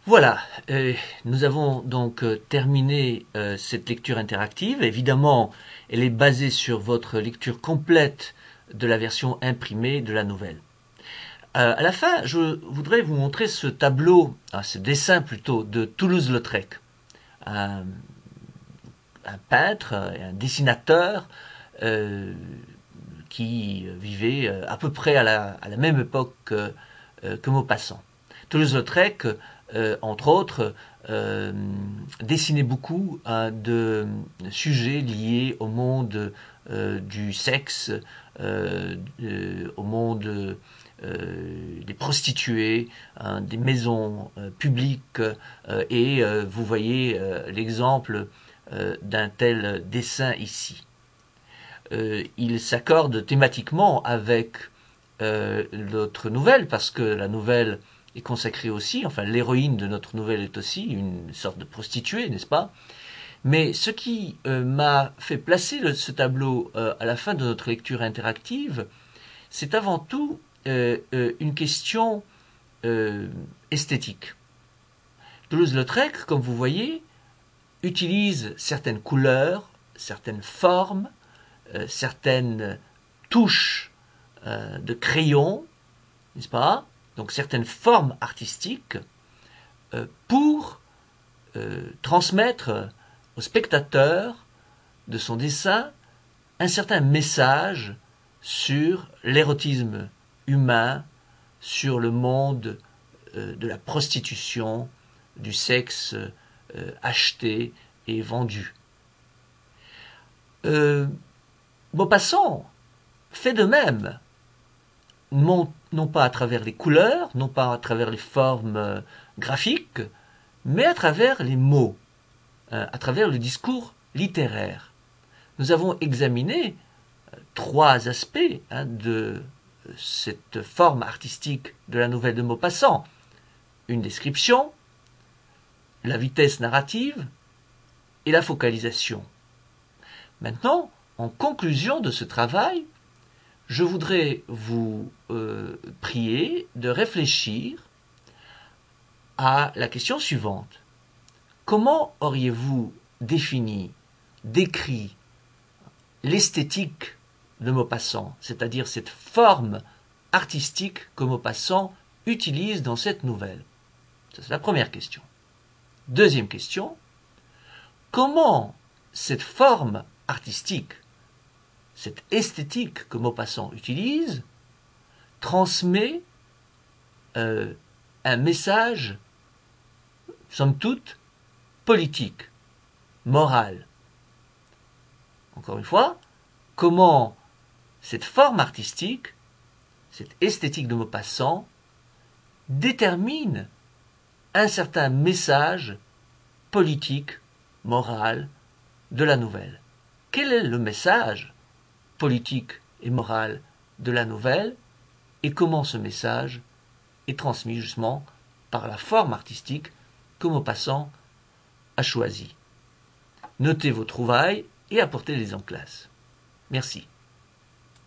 Voilà, nous avons donc terminé cette lecture interactive. Évidemment, elle est basée sur votre lecture complète de la version imprimée de la nouvelle. À la fin, je voudrais vous montrer ce tableau, ce dessin plutôt, de Toulouse-Lautrec, un, un peintre et un dessinateur qui vivait à peu près à la même époque que Maupassant. Toulouse-Lautrec, entre autres, dessinait beaucoup de sujets liés au monde du sexe, au monde des prostituées, des maisons publiques, et vous voyez l'exemple d'un tel dessin ici. Il s'accorde thématiquement avec notre nouvelle, parce que la nouvelle est consacrée aussi, enfin l'héroïne de notre nouvelle est aussi une sorte de prostituée, n'est-ce pas? Mais ce qui m'a fait placer ce tableau à la fin de notre lecture interactive, c'est avant tout une question esthétique. Toulouse-Lautrec, comme vous voyez, utilise certaines couleurs, certaines formes, certaines touches de crayon, n'est-ce pas? Donc certaines formes artistiques pour transmettre au spectateur de son dessin un certain message sur l'érotisme humain, sur le monde de la prostitution, du sexe acheté et vendu. Maupassant fait de même, non pas à travers les couleurs, non pas à travers les formes graphiques, mais à travers les mots, à travers le discours littéraire. Nous avons examiné trois aspects de cette forme artistique de la nouvelle de Maupassant. Une description, la vitesse narrative et la focalisation. Maintenant, en conclusion de ce travail, je voudrais vous prier de réfléchir à la question suivante. Comment auriez-vous défini, décrit l'esthétique de Maupassant, c'est-à-dire cette forme artistique que Maupassant utilise dans cette nouvelle? Ça, c'est la première question. Deuxième question, comment cette forme artistique, cette esthétique que Maupassant utilise, transmet un message, somme toute, politique, moral. Encore une fois, comment cette forme artistique, cette esthétique de Maupassant, détermine un certain message politique, moral de la nouvelle. Quel est le message politique et moral de la nouvelle et comment ce message est transmis justement par la forme artistique que Maupassant a choisie. Notez vos trouvailles et apportez-les en classe. Merci.